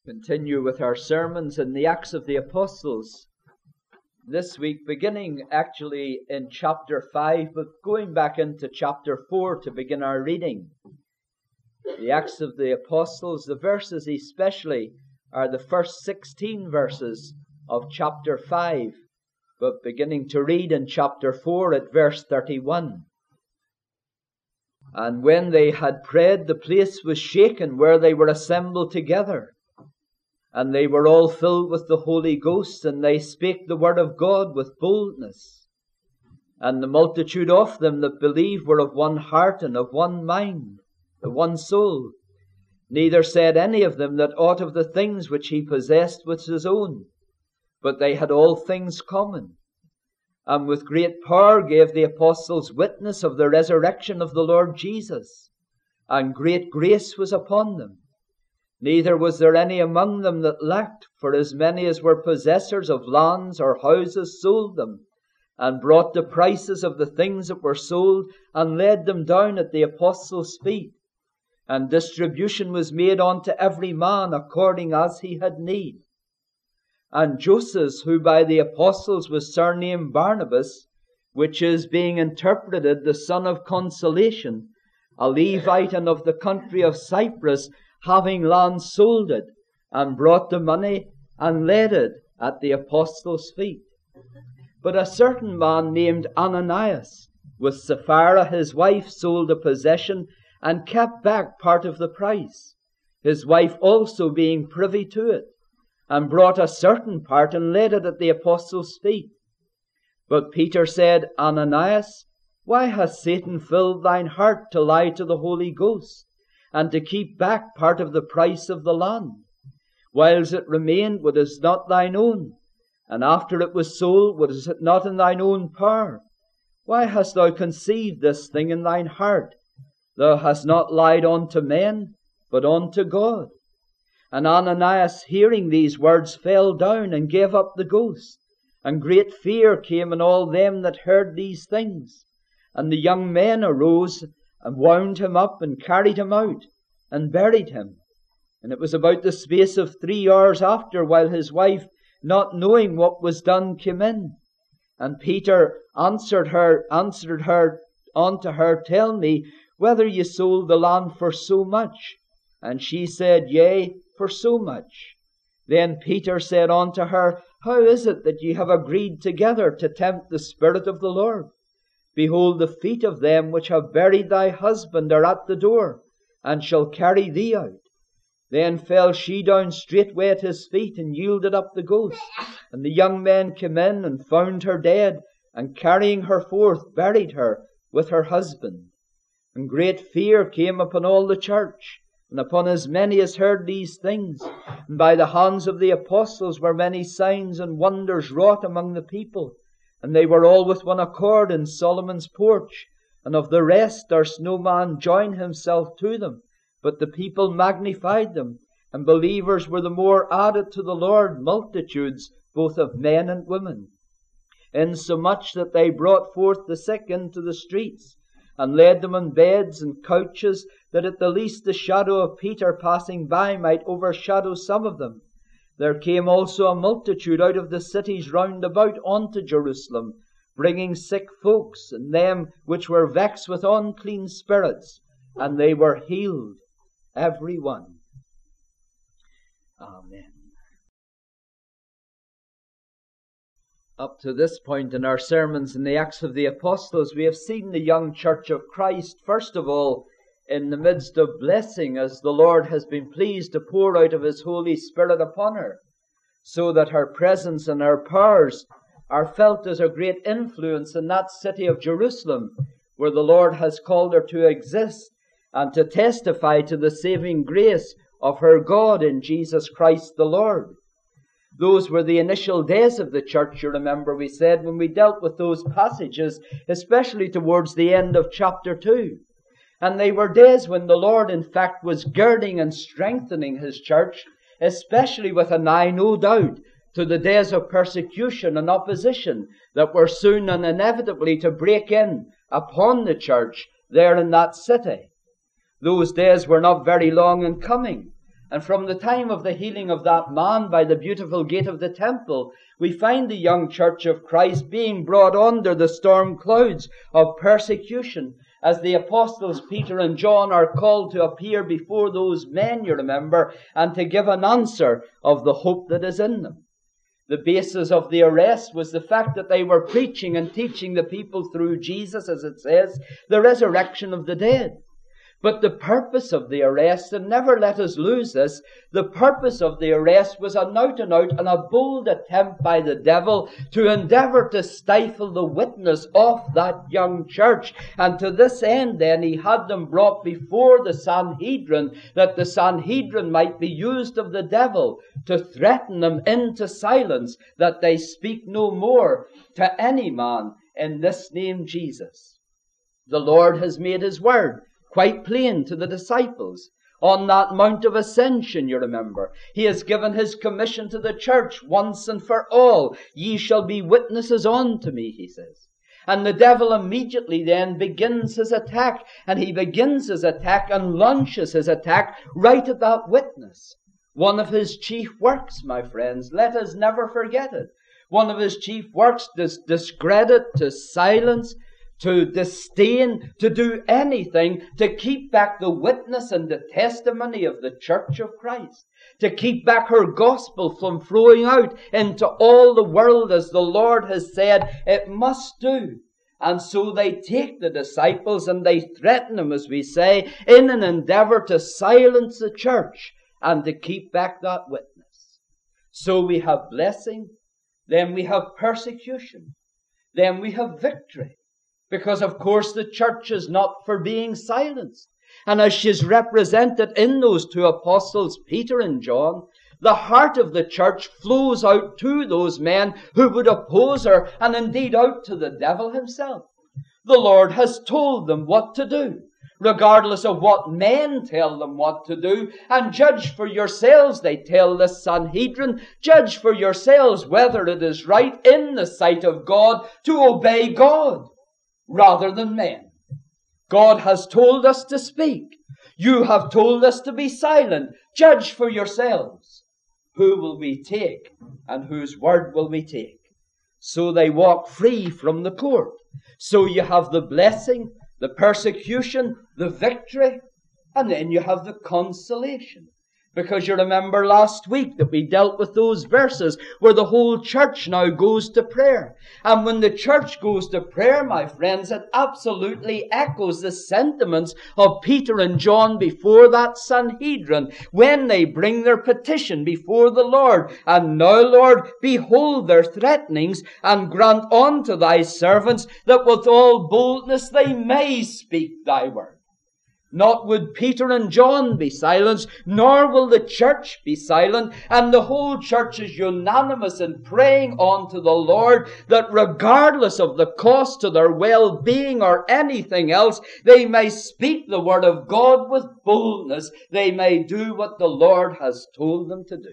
Continue with our sermons in the Acts of the Apostles. This week, beginning actually in chapter 5, but going back into chapter 4 to begin our reading. The Acts of the Apostles, the verses especially, are the first 16 verses of chapter 5, but beginning to read in chapter 4 at verse 31. And when they had prayed, the place was shaken where they were assembled together. And they were all filled with the Holy Ghost, and they spake the word of God with boldness. And the multitude of them that believed were of one heart and of one mind, of one soul. Neither said any of them that aught of the things which he possessed was his own, but they had all things common. And with great power gave the apostles witness of the resurrection of the Lord Jesus, and great grace was upon them. Neither was there any among them that lacked, for as many as were possessors of lands or houses sold them, and brought the prices of the things that were sold, and laid them down at the apostles' feet. And distribution was made unto every man according as he had need. And Joseph, who by the apostles was surnamed Barnabas, which is being interpreted the son of consolation, a Levite and of the country of Cyprus, having land sold it, and brought the money, and laid it at the apostles' feet. But a certain man named Ananias, with Sapphira his wife, sold a possession, and kept back part of the price, his wife also being privy to it, and brought a certain part, and laid it at the apostles' feet. But Peter said, Ananias, why hath Satan filled thine heart to lie to the Holy Ghost, and to keep back part of the price of the land? Whiles it remained, was it not thine own? And after it was sold, was it not in thine own power? Why hast thou conceived this thing in thine heart? Thou hast not lied unto men, but unto God. And Ananias, hearing these words, fell down and gave up the ghost. And great fear came on all them that heard these things. And the young men arose, and wound him up, and carried him out, and buried him. And it was about the space of 3 hours after, while his wife, not knowing what was done, came in. And Peter answered her unto her, Tell me whether ye sold the land for so much. And she said, Yea, for so much. Then Peter said unto her, How is it that ye have agreed together to tempt the Spirit of the Lord? Behold, the feet of them which have buried thy husband are at the door, and shall carry thee out. Then fell she down straightway at his feet, and yielded up the ghost. And the young men came in, and found her dead, and carrying her forth, buried her with her husband. And great fear came upon all the church, and upon as many as heard these things. And by the hands of the apostles were many signs and wonders wrought among the people. And they were all with one accord in Solomon's porch. And of the rest durst no man join himself to them, but the people magnified them. And believers were the more added to the Lord, multitudes both of men and women. Insomuch that they brought forth the sick into the streets, and laid them on beds and couches, that at the least the shadow of Peter passing by might overshadow some of them. There came also a multitude out of the cities round about unto Jerusalem, bringing sick folks, and them which were vexed with unclean spirits, and they were healed, every one. Amen. Up to this point in our sermons in the Acts of the Apostles, we have seen the young church of Christ, first of all, in the midst of blessing, as the Lord has been pleased to pour out of His Holy Spirit upon her, so that her presence and her powers are felt as a great influence in that city of Jerusalem, where the Lord has called her to exist and to testify to the saving grace of her God in Jesus Christ the Lord. Those were the initial days of the church, you remember we said, when we dealt with those passages, especially towards the end of chapter 2. And they were days when the Lord, in fact, was girding and strengthening His church, especially with an eye, no doubt, to the days of persecution and opposition that were soon and inevitably to break in upon the church there in that city. Those days were not very long in coming, And from the time of the healing of that man by the beautiful gate of the temple, we find the young church of Christ being brought under the storm clouds of persecution, as the apostles Peter and John are called to appear before those men, you remember, and to give an answer of the hope that is in them. The basis of the arrest was the fact that they were preaching and teaching the people through Jesus, as it says, the resurrection of the dead. But the purpose of the arrest, and never let us lose this, the purpose of the arrest was an out-and-out and a bold attempt by the devil to endeavor to stifle the witness of that young church. And to this end, then, he had them brought before the Sanhedrin, that the Sanhedrin might be used of the devil to threaten them into silence, that they speak no more to any man in this name Jesus. The Lord has made his word quite plain to the disciples. On that Mount of Ascension, you remember, he has given his commission to the church once and for all. Ye shall be witnesses unto me, he says. And the devil immediately then begins his attack, and he begins his attack and launches his attack right at that witness. One of his chief works, my friends, let us never forget it. One of his chief works is discredit, to silence, to disdain, to do anything to keep back the witness and the testimony of the Church of Christ, to keep back her gospel from flowing out into all the world as the Lord has said it must do. And so they take the disciples and they threaten them, as we say, in an endeavor to silence the church and to keep back that witness. So we have blessing, then we have persecution, then we have victory. Because, of course, the church is not for being silenced. And as she's represented in those two apostles, Peter and John, the heart of the church flows out to those men who would oppose her, and indeed out to the devil himself. The Lord has told them what to do, regardless of what men tell them what to do. And judge for yourselves, they tell the Sanhedrin, judge for yourselves whether it is right in the sight of God to obey God rather than men. God has told us to speak. You have told us to be silent. Judge for yourselves. Who will we take, and whose word will we take? So they walk free from the court. So you have the blessing, the persecution, the victory, and then you have the consolation. Because you remember last week that we dealt with those verses where the whole church now goes to prayer. And when the church goes to prayer, my friends, it absolutely echoes the sentiments of Peter and John before that Sanhedrin when they bring their petition before the Lord. And now, Lord, behold their threatenings, and grant unto thy servants that with all boldness they may speak thy word. Not would Peter and John be silenced, nor will the church be silent. And the whole church is unanimous in praying unto the Lord that regardless of the cost to their well-being or anything else, they may speak the word of God with boldness. They may do what the Lord has told them to do.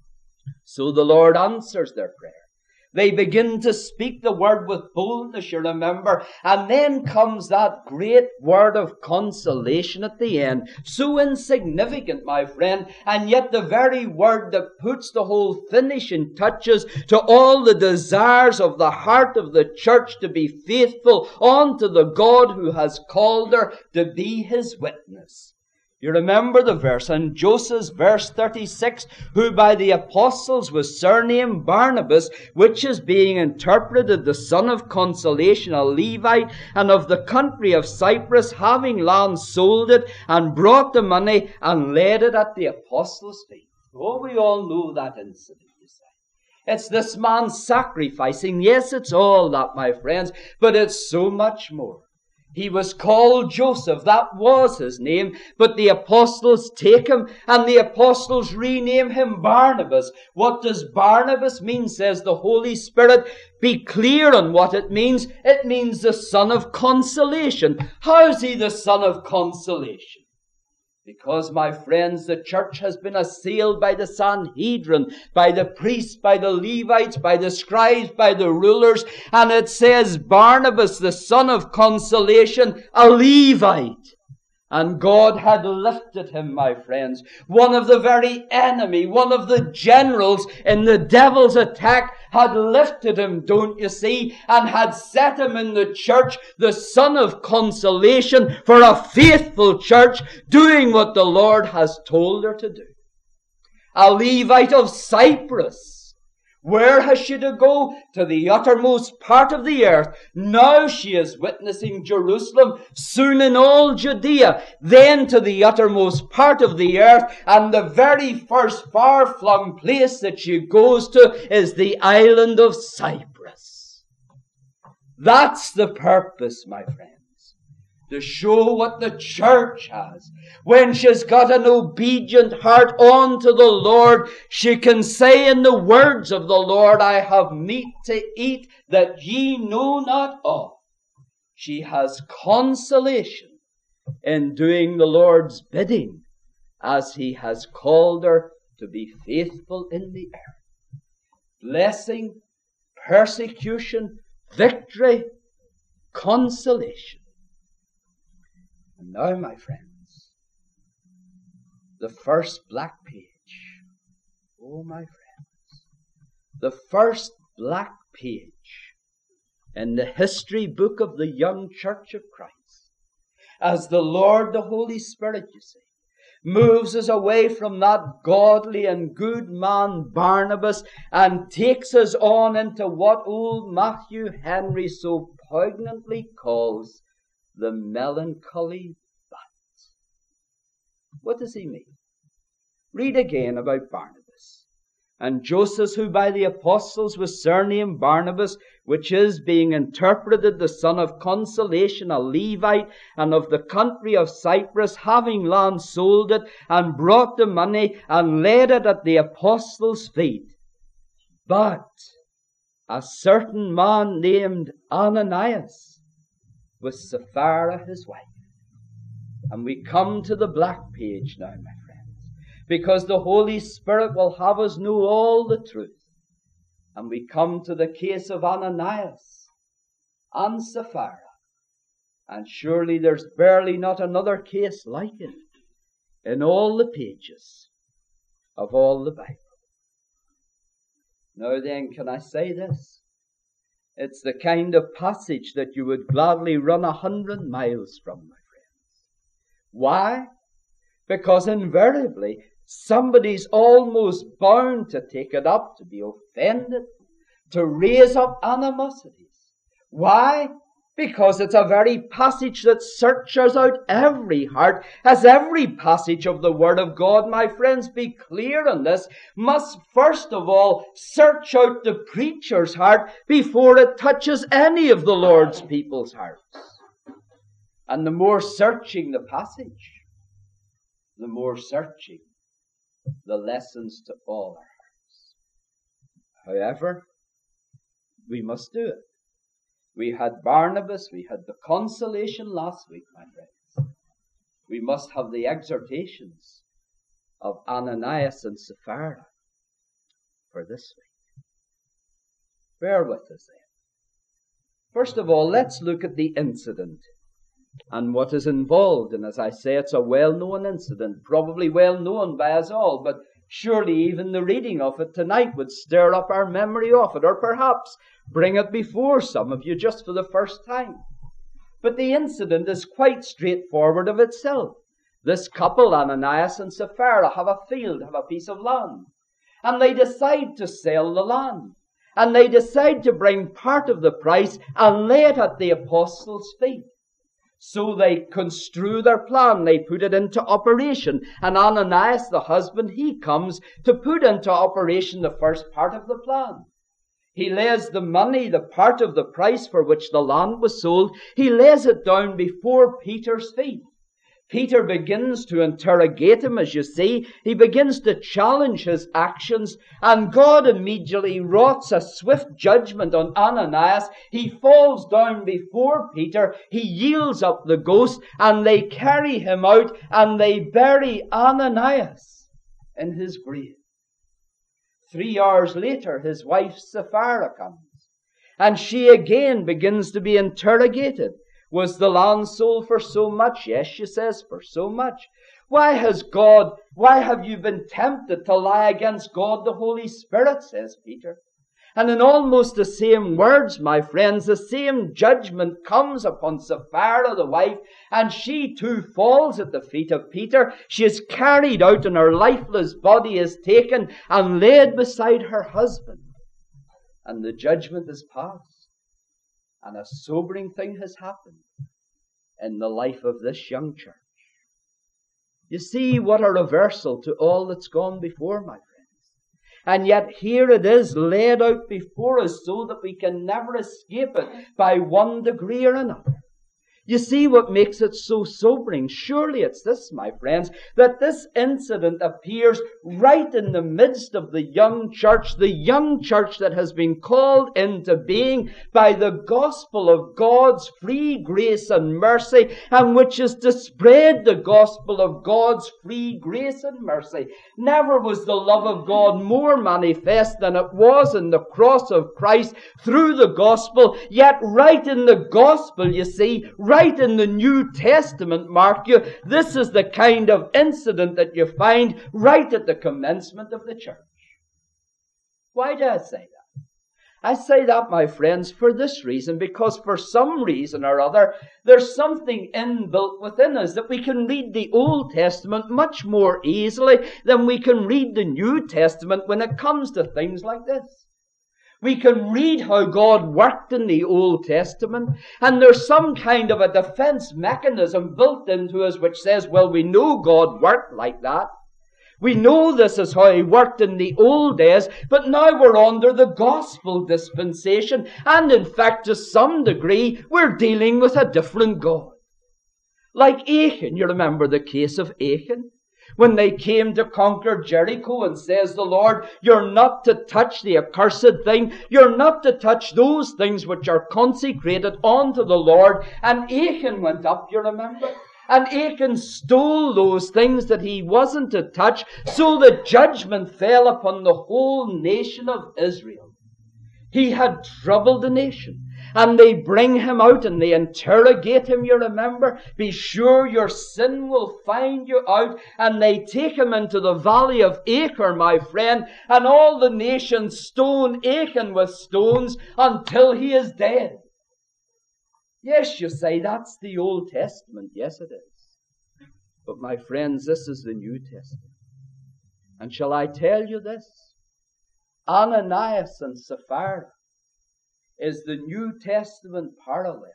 So the Lord answers their prayer. They begin to speak the word with boldness, you remember. And then comes that great word of consolation at the end. So insignificant, my friend, and yet the very word that puts the whole finishing touches to all the desires of the heart of the church to be faithful unto the God who has called her to be his witness. You remember the verse, and Joseph's verse 36, who by the apostles was surnamed Barnabas, which is being interpreted the son of consolation, a Levite, and of the country of Cyprus, having land sold it, and brought the money, and laid it at the apostles' feet. Oh, we all know that incident, you say. It's this man sacrificing. Yes, it's all that, my friends, but it's so much more. He was called Joseph, that was his name, but the apostles take him and the apostles rename him Barnabas. What does Barnabas mean, says the Holy Spirit? Be clear on what it means. It means the son of consolation. How is he the son of consolation? Because, my friends, the church has been assailed by the Sanhedrin, by the priests, by the Levites, by the scribes, by the rulers. And it says Barnabas, the son of consolation, a Levite. And God had lifted him, my friends. One of the very enemy, one of the generals in the devil's attack had lifted him, don't you see, and had set him in the church, the son of consolation for a faithful church, doing what the Lord has told her to do. A Levite of Cyprus. Where has she to go? To the uttermost part of the earth. Now she is witnessing Jerusalem, soon in all Judea, then to the uttermost part of the earth, and the very first far-flung place that she goes to is the island of Cyprus. That's the purpose, my friends. To show what the church has. When she's got an obedient heart unto the Lord, she can say in the words of the Lord, I have meat to eat that ye know not of. She has consolation in doing the Lord's bidding, as he has called her to be faithful in the earth. Blessing, persecution, victory, consolation. And now, my friends, the first black page. Oh, my friends, the first black page in the history book of the young church of Christ. As the Lord, the Holy Spirit, you see, moves us away from that godly and good man Barnabas and takes us on into what old Matthew Henry so poignantly calls the melancholy vat. What does he mean? Read again about Barnabas. And Joseph, who by the apostles was surnamed Barnabas, which is, being interpreted, the son of consolation, a Levite, and of the country of Cyprus, having land sold it, and brought the money, and laid it at the apostles' feet. But a certain man named Ananias, with Sapphira his wife. And we come to the black page now, my friends, because the Holy Spirit will have us know all the truth. And we come to the case of Ananias and Sapphira. And surely there's barely not another case like it in all the pages of all the Bible. Now then, can I say this? It's the kind of passage that you would gladly run 100 miles from, my friends. Why? Because invariably somebody's almost bound to take it up, to be offended, to raise up animosities. Why? Because it's a very passage that searches out every heart, as every passage of the Word of God, my friends, be clear on this, must first of all search out the preacher's heart before it touches any of the Lord's people's hearts. And the more searching the passage, the more searching the lessons to all our hearts. However, we must do it. We had Barnabas, we had the consolation last week, my friends. We must have the exhortations of Ananias and Sapphira for this week. Bear with us then. First of all, let's look at the incident and what is involved. And as I say, it's a well-known incident, probably well known by us all, but surely even the reading of it tonight would stir up our memory of it, or perhaps bring it before some of you just for the first time. But the incident is quite straightforward of itself. This couple, Ananias and Sapphira, have a field, have a piece of land. And they decide to sell the land. And they decide to bring part of the price and lay it at the apostles' feet. So they construe their plan, they put it into operation. And Ananias, the husband, he comes to put into operation the first part of the plan. He lays the money, the part of the price for which the land was sold, he lays it down before Peter's feet. Peter begins to interrogate him, as you see. He begins to challenge his actions, and God immediately wrought a swift judgment on Ananias. He falls down before Peter, he yields up the ghost, and they carry him out, and they bury Ananias in his grave. 3 hours later, his wife Sapphira comes, and she again begins to be interrogated. Was the land sold for so much? Yes, she says, for so much. Why have you been tempted to lie against God the Holy Spirit, says Peter. And in almost the same words, my friends, the same judgment comes upon Sapphira, the wife, and she too falls at the feet of Peter. She is carried out and her lifeless body is taken and laid beside her husband. And the judgment is passed. And a sobering thing has happened in the life of this young church. You see what a reversal to all that's gone before, my friends. And yet here it is laid out before us so that we can never escape it by one degree or another. You see what makes it so sobering? Surely it's this, my friends, that this incident appears right in the midst of the young church that has been called into being by the gospel of God's free grace and mercy, and which is to spread the gospel of God's free grace and mercy. Never was the love of God more manifest than it was in the cross of Christ through the gospel. Yet right in the gospel, you see, right in the New Testament, mark you, this is the kind of incident that you find right at the commencement of the church. Why do I say that? I say that, my friends, for this reason, because for some reason or other, there's something inbuilt within us that we can read the Old Testament much more easily than we can read the New Testament when it comes to things like this. We can read how God worked in the Old Testament, and there's some kind of a defense mechanism built into us which says, well, we know God worked like that. We know this is how He worked in the old days, but now we're under the gospel dispensation, and in fact, to some degree, we're dealing with a different God. Like Achan, you remember the case of Achan? When they came to conquer Jericho, and says the Lord, you're not to touch the accursed thing. You're not to touch those things which are consecrated unto the Lord. And Achan went up, you remember? And Achan stole those things that he wasn't to touch, so the judgment fell upon the whole nation of Israel. He had troubled the nation. And they bring him out and they interrogate him, you remember. Be sure your sin will find you out. And they take him into the valley of Achor, my friend. And all the nation stone Achan with stones until he is dead. Yes, you say, that's the Old Testament. Yes, it is. But my friends, this is the New Testament. And shall I tell you this? Ananias and Sapphira is the New Testament parallel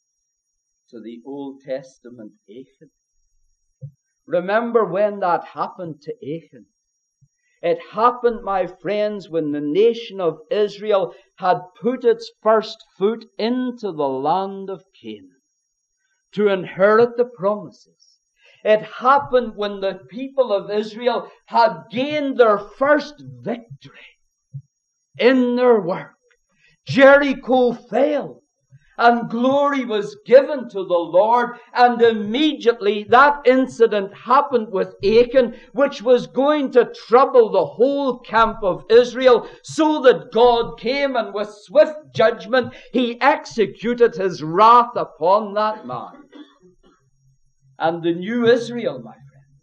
to the Old Testament Achan. Remember when that happened to Achan? It happened, my friends, when the nation of Israel had put its first foot into the land of Canaan to inherit the promises. It happened when the people of Israel had gained their first victory in their work. Jericho fell, and glory was given to the Lord, and immediately that incident happened with Achan, which was going to trouble the whole camp of Israel, so that God came and with swift judgment He executed His wrath upon that man. And the new Israel, my friends,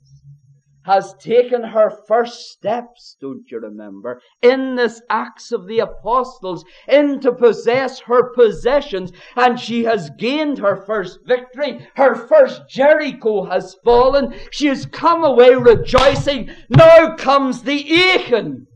has taken her first steps, don't you remember, in this Acts of the Apostles, in to possess her possessions, and she has gained her first victory. Her first Jericho has fallen. She has come away rejoicing. Now comes the Achan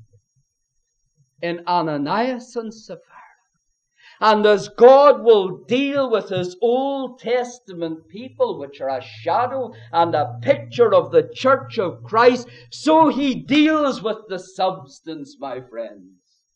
in Ananias and Sapphira. And as God will deal with His Old Testament people, which are a shadow and a picture of the church of Christ, so He deals with the substance, my friends,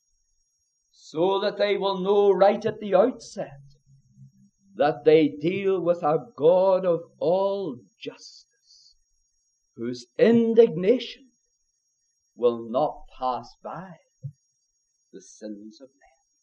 so that they will know right at the outset that they deal with a God of all justice, whose indignation will not pass by the sins of men.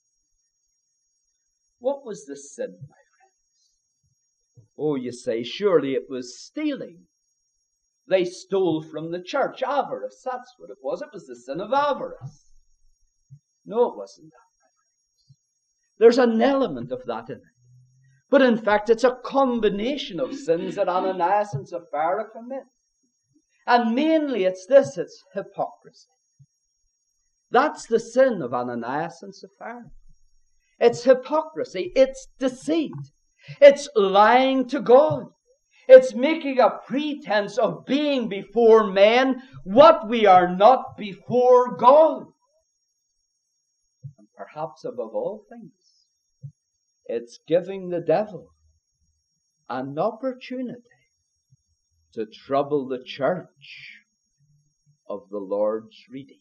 What was the sin, my friends? Oh, you say, surely it was stealing. They stole from the church. Avarice, that's what it was. It was the sin of avarice. No, it wasn't that, my friends. There's an element of that in it. But in fact, it's a combination of sins that Ananias and Sapphira commit. And mainly it's this, it's hypocrisy. That's the sin of Ananias and Sapphira. It's hypocrisy, it's deceit, it's lying to God. It's making a pretense of being before men what we are not before God. And perhaps above all things, it's giving the devil an opportunity to trouble the church of the Lord's redeemed.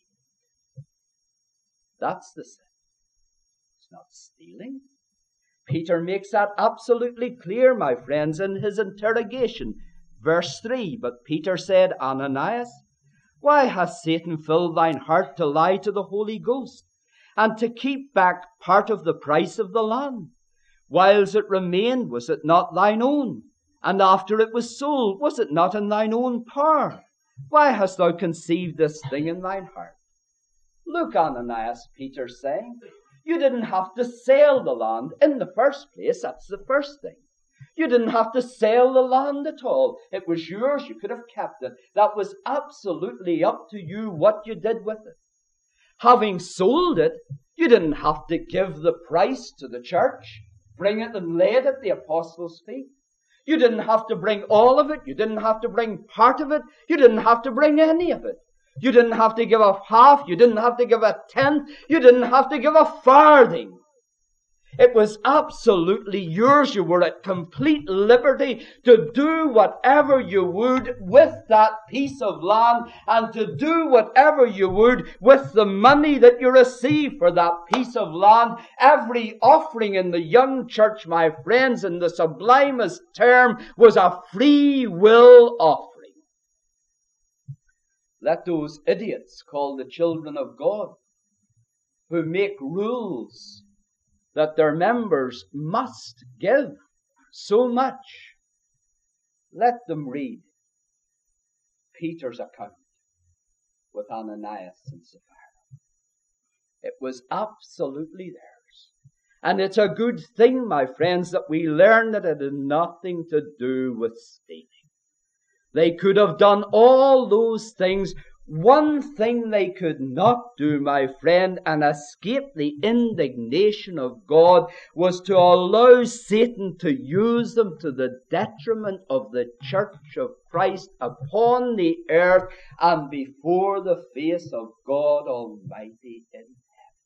That's the sin. It's not stealing. Peter makes that absolutely clear, my friends, in his interrogation. Verse 3, but Peter said, Ananias, why hath Satan filled thine heart to lie to the Holy Ghost, and to keep back part of the price of the land? Whiles it remained, was it not thine own? And after it was sold, was it not in thine own power? Why hast thou conceived this thing in thine heart? Look, Ananias, Peter's saying, you didn't have to sell the land in the first place. That's the first thing. You didn't have to sell the land at all. It was yours. You could have kept it. That was absolutely up to you what you did with it. Having sold it, you didn't have to give the price to the church, bring it and lay it at the apostles' feet. You didn't have to bring all of it. You didn't have to bring part of it. You didn't have to bring any of it. You didn't have to give a half. You didn't have to give a tenth. You didn't have to give a farthing. It was absolutely yours. You were at complete liberty to do whatever you would with that piece of land, and to do whatever you would with the money that you received for that piece of land. Every offering in the young church, my friends, in the sublimest term, was a free will offering. Let those idiots called the children of God, who make rules that their members must give so much, let them read Peter's account with Ananias and Sapphira. It was absolutely theirs. And it's a good thing, my friends, that we learn that it had nothing to do with stealing. They could have done all those things. One thing they could not do, my friend, and escape the indignation of God, was to allow Satan to use them to the detriment of the church of Christ upon the earth and before the face of God Almighty in heaven.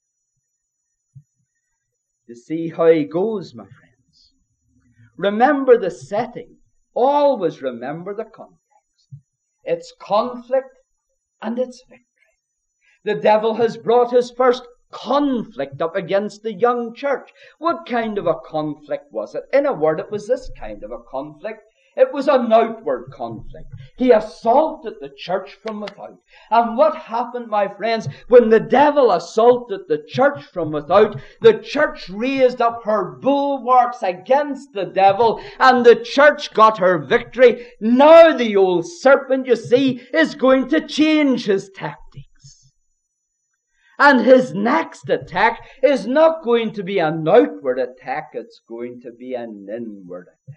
You see how he goes, my friends. Remember the setting. Always remember the context. It's conflict and it's victory. The devil has brought his first conflict up against the young church. What kind of a conflict was it? In a word, it was this kind of a conflict. It was an outward conflict. He assaulted the church from without. And what happened, my friends, when the devil assaulted the church from without, the church raised up her bulwarks against the devil, and the church got her victory. Now the old serpent, you see, is going to change his tactics. And his next attack is not going to be an outward attack, it's going to be an inward attack.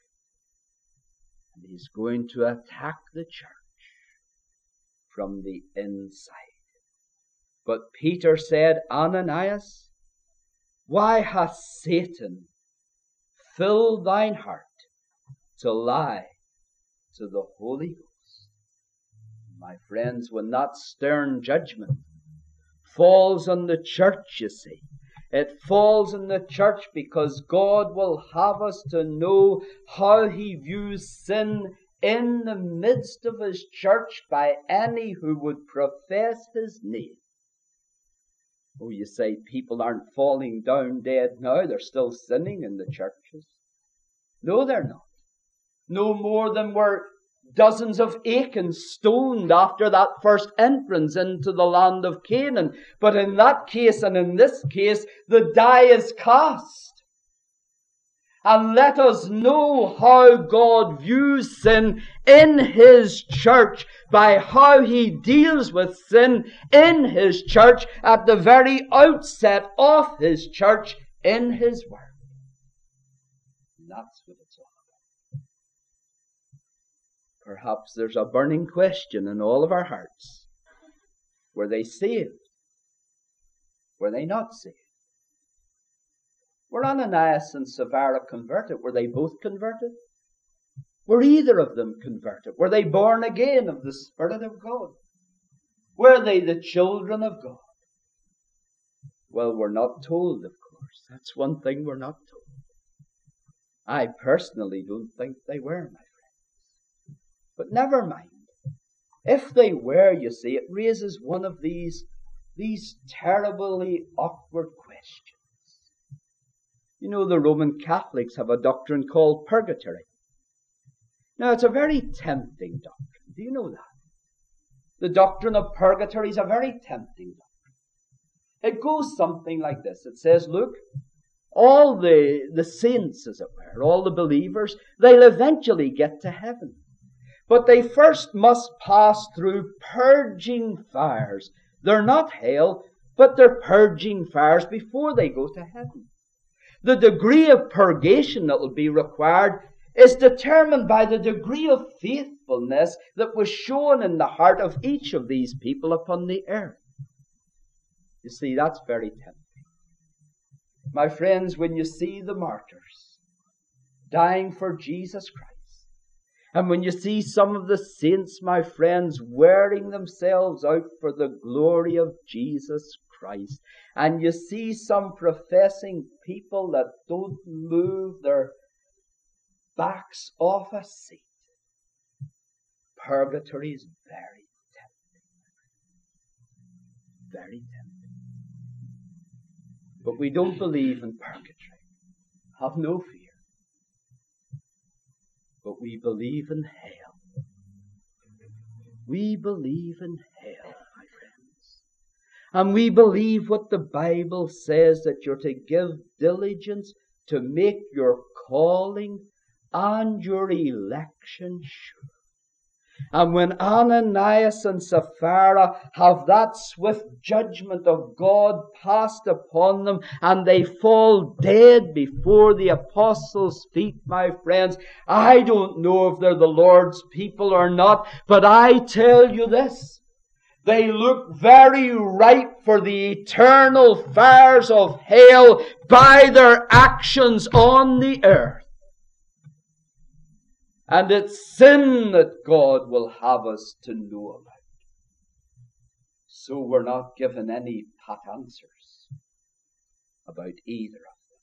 And he's going to attack the church from the inside. But Peter said, Ananias, why hath Satan filled thine heart to lie to the Holy Ghost? My friends, when that stern judgment falls on the church, you see, it falls in the church because God will have us to know how he views sin in the midst of his church by any who would profess his name. Oh, you say people aren't falling down dead now. They're still sinning in the churches. No, they're not. No more than were dozens of Achans stoned after that first entrance into the land of Canaan. But in that case and in this case, the die is cast. And let us know how God views sin in his church by how he deals with sin in his church at the very outset of his church in his word. And that's what it's all about. Perhaps there's a burning question in all of our hearts. Were they saved? Were they not saved? Were Ananias and Sapphira converted? Were they both converted? Were either of them converted? Were they born again of the Spirit of God? Were they the children of God? Well, we're not told, of course. That's one thing we're not told. I personally don't think they were, my friends. But never mind. If they were, you see, it raises one of these terribly awkward questions. You know, the Roman Catholics have a doctrine called purgatory. Now, it's a very tempting doctrine. Do you know that? The doctrine of purgatory is a very tempting doctrine. It goes something like this. It says, look, all the saints, as it were, all the believers, they'll eventually get to heaven. But they first must pass through purging fires. They're not hell, but they're purging fires before they go to heaven. The degree of purgation that will be required is determined by the degree of faithfulness that was shown in the heart of each of these people upon the earth. You see, that's very tempting. My friends, when you see the martyrs dying for Jesus Christ, and when you see some of the saints, my friends, wearing themselves out for the glory of Jesus Christ, and you see some professing people that don't move their backs off a seat, purgatory is very tempting. Very tempting. But we don't believe in purgatory. Have no fear. But we believe in hell. We believe in hell, my friends. And we believe what the Bible says, that you're to give diligence to make your calling and your election sure. And when Ananias and Sapphira have that swift judgment of God passed upon them, and they fall dead before the apostles' feet, my friends, I don't know if they're the Lord's people or not, but I tell you this, they look very ripe for the eternal fires of hell by their actions on the earth. And it's sin that God will have us to know about. So we're not given any pat answers about either of them.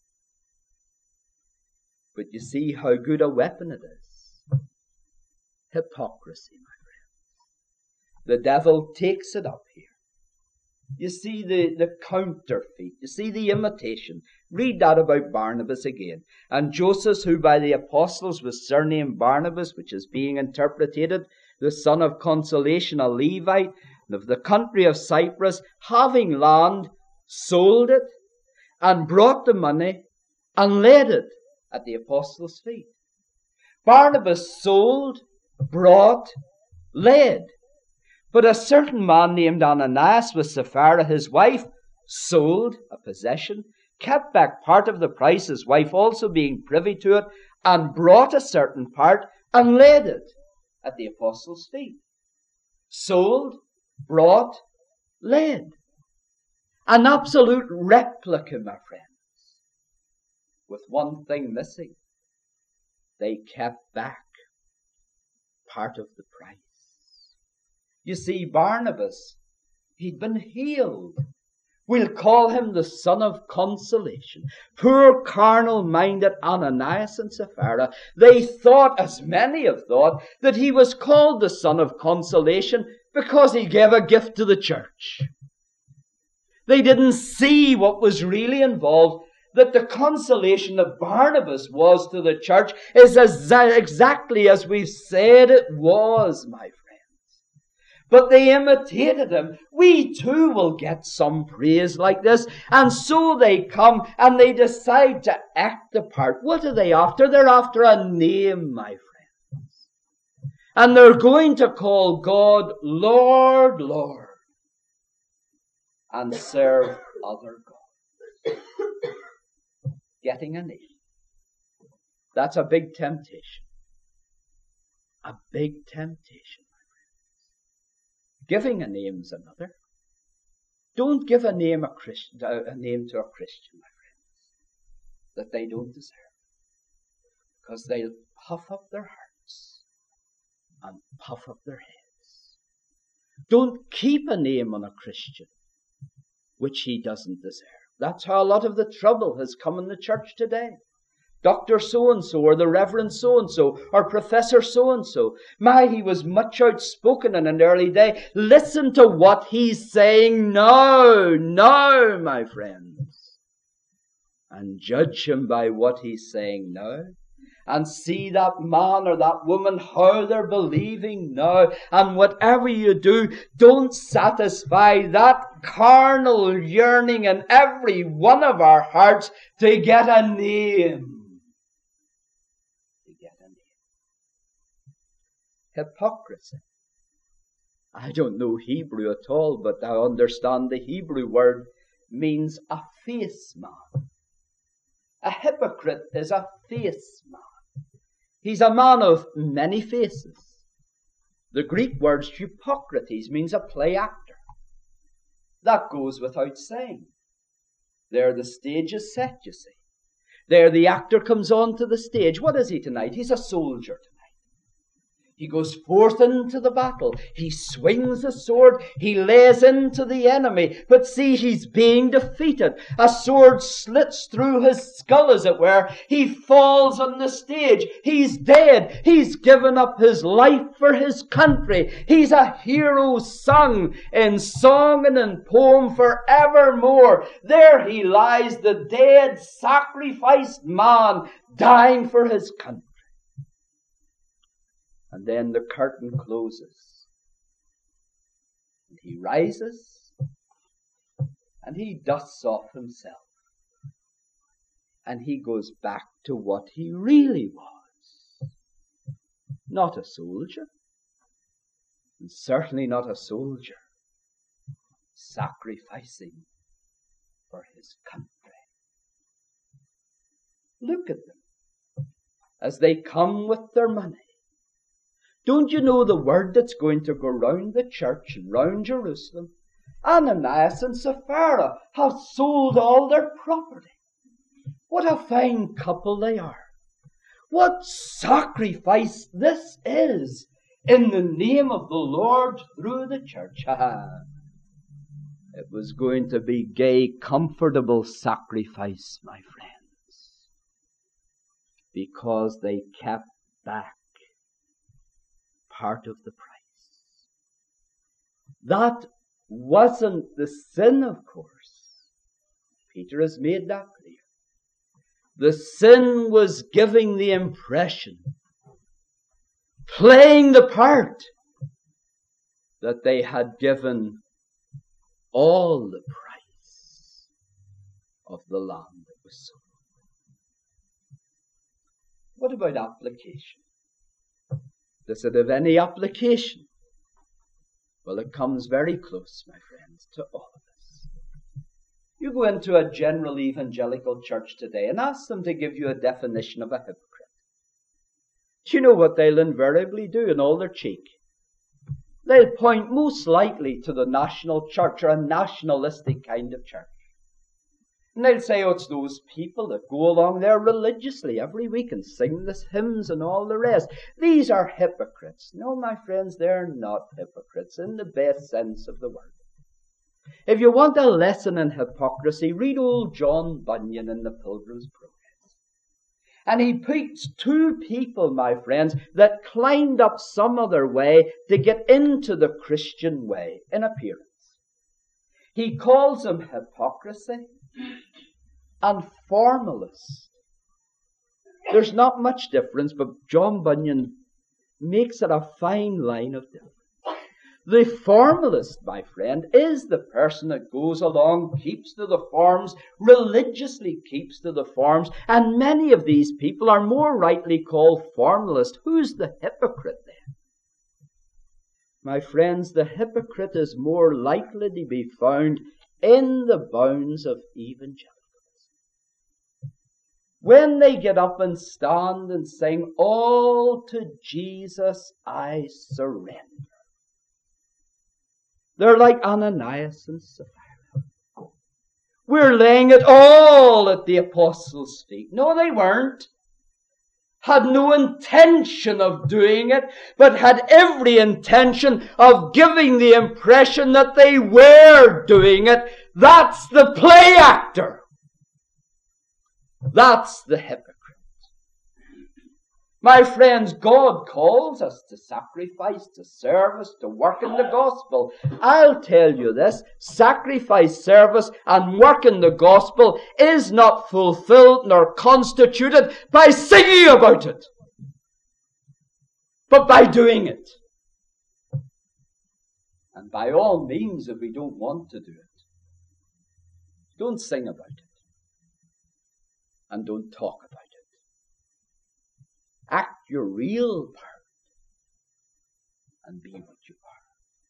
But you see how good a weapon it is. Hypocrisy, my friends. The devil takes it up here. You see the counterfeit. You see the imitation. Read that about Barnabas again. And Joseph, who by the apostles was surnamed Barnabas, which is being interpreted, the son of consolation, a Levite, and of the country of Cyprus, having land, sold it, and brought the money, and laid it at the apostles' feet. Barnabas sold, brought, laid. But a certain man named Ananias with Sapphira, his wife, sold a possession, kept back part of the price, his wife also being privy to it, and brought a certain part and laid it at the apostles' feet. Sold, brought, laid. An absolute replica, my friends, with one thing missing. They kept back part of the price. You see, Barnabas, he'd been healed. We'll call him the son of consolation. Poor carnal-minded Ananias and Sapphira, they thought, as many have thought, that he was called the son of consolation because he gave a gift to the church. They didn't see what was really involved, that the consolation that Barnabas was to the church is exactly as we've said it was, my friend. But they imitated him. We too will get some praise like this. And so they come and they decide to act the part. What are they after? They're after a name, my friends. And they're going to call God Lord, Lord, and serve other gods. Getting a name. That's a big temptation. A big temptation, my friends. Giving a name's another. Don't give a name to a Christian, my friends, that they don't deserve, because they'll puff up their hearts and puff up their heads. Don't keep a name on a Christian which he doesn't deserve. That's how a lot of the trouble has come in the church today. Dr. So-and-so, or the Reverend so-and-so, or Professor so-and-so. He was much outspoken in an early day. Listen to what he's saying now, my friends. And judge him by what he's saying now. And see that man or that woman, how they're believing now. And whatever you do, don't satisfy that carnal yearning in every one of our hearts to get a name. Hypocrisy. I don't know Hebrew at all, but I understand the Hebrew word means a face man. A hypocrite is a face man. He's a man of many faces. The Greek word Hippocrates means a play actor. That goes without saying. There the stage is set, you see. There the actor comes onto the stage. What is he tonight? He's a soldier tonight. He goes forth into the battle. He swings the sword. He lays into the enemy. But see, he's being defeated. A sword slits through his skull, as it were. He falls on the stage. He's dead. He's given up his life for his country. He's a hero sung in song and in poem forevermore. There he lies, the dead, sacrificed man, dying for his country. And then the curtain closes. And he rises and he dusts off himself. And he goes back to what he really was. Not a soldier. And certainly not a soldier sacrificing for his country. Look at them as they come with their money. Don't you know the word that's going to go round the church and round Jerusalem? Ananias and Sapphira have sold all their property. What a fine couple they are. What sacrifice this is in the name of the Lord through the church. It was going to be gay, comfortable sacrifice, my friends, because they kept back part of the price. That wasn't the sin, of course. Peter has made that clear. The sin was giving the impression, playing the part, that they had given all the price of the land that was sold. What about application? Does it have any application? Well, it comes very close, my friends, to all of us. You go into a general evangelical church today and ask them to give you a definition of a hypocrite. Do you know what they'll invariably do in all their cheek? They'll point most likely to the national church or a nationalistic kind of church. And they'll say, it's those people that go along there religiously every week and sing the hymns and all the rest. These are hypocrites. No, my friends, they're not hypocrites in the best sense of the word. If you want a lesson in hypocrisy, read old John Bunyan in The Pilgrim's Progress. And he picks two people, my friends, that climbed up some other way to get into the Christian way in appearance. He calls them hypocrisy and formalist. There's not much difference, but John Bunyan makes it a fine line of difference. The formalist, my friend, is the person that goes along, keeps to the forms, religiously keeps to the forms, and many of these people are more rightly called formalist. Who's the hypocrite then? My friends, the hypocrite is more likely to be found in the bounds of evangelicalism. when they get up and stand and sing, all to Jesus I surrender, they're like Ananias and Sapphira. We're laying it all at the apostles' feet. No, they weren't. Had no intention of doing it, but had every intention of giving the impression that they were doing it. That's the play actor. That's the hypocrite. My friends, God calls us to sacrifice, to service, to work in the gospel. I'll tell you this, sacrifice, service, and work in the gospel is not fulfilled nor constituted by singing about it, but by doing it. And by all means, if we don't want to do it, don't sing about it, and don't talk about it. Act your real part and be what you are.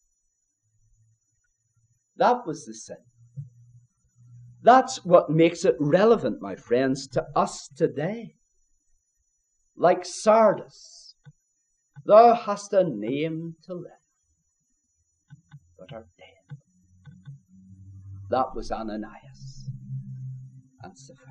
That was the sin. That's what makes it relevant, my friends, to us today. Like Sardis, thou hast a name to live, but art dead. That was Ananias and Sapphira.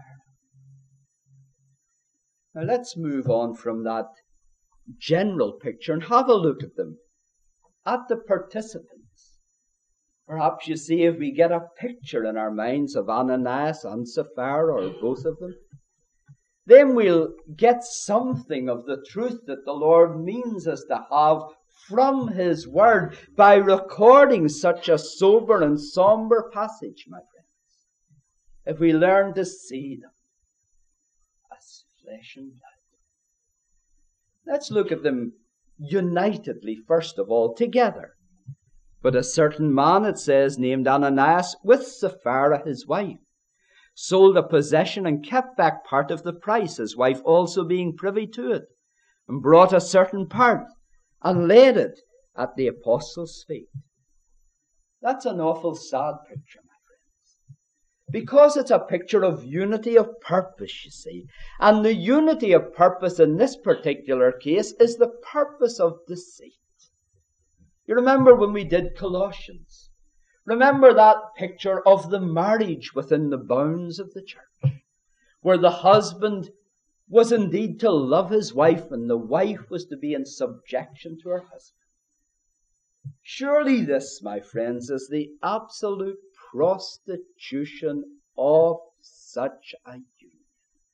Now let's move on from that general picture and have a look at them, at the participants. Perhaps you see, if we get a picture in our minds of Ananias and Sapphira, or both of them, then we'll get something of the truth that the Lord means us to have from His Word by recording such a sober and somber passage, my friends. If we learn to see them as flesh and blood. Let's look at them unitedly, first of all, together. But a certain man, it says, named Ananias, with Sapphira his wife, sold a possession and kept back part of the price, his wife also being privy to it, and brought a certain part and laid it at the apostles' feet. That's an awful sad picture, my friends, because it's a picture of unity of purpose, you see. And the unity of purpose in this particular case is the purpose of deceit. You remember when we did Colossians? Remember that picture of the marriage within the bounds of the church, where the husband was indeed to love his wife and the wife was to be in subjection to her husband. Surely this, my friends, is the absolute prostitution of such a union.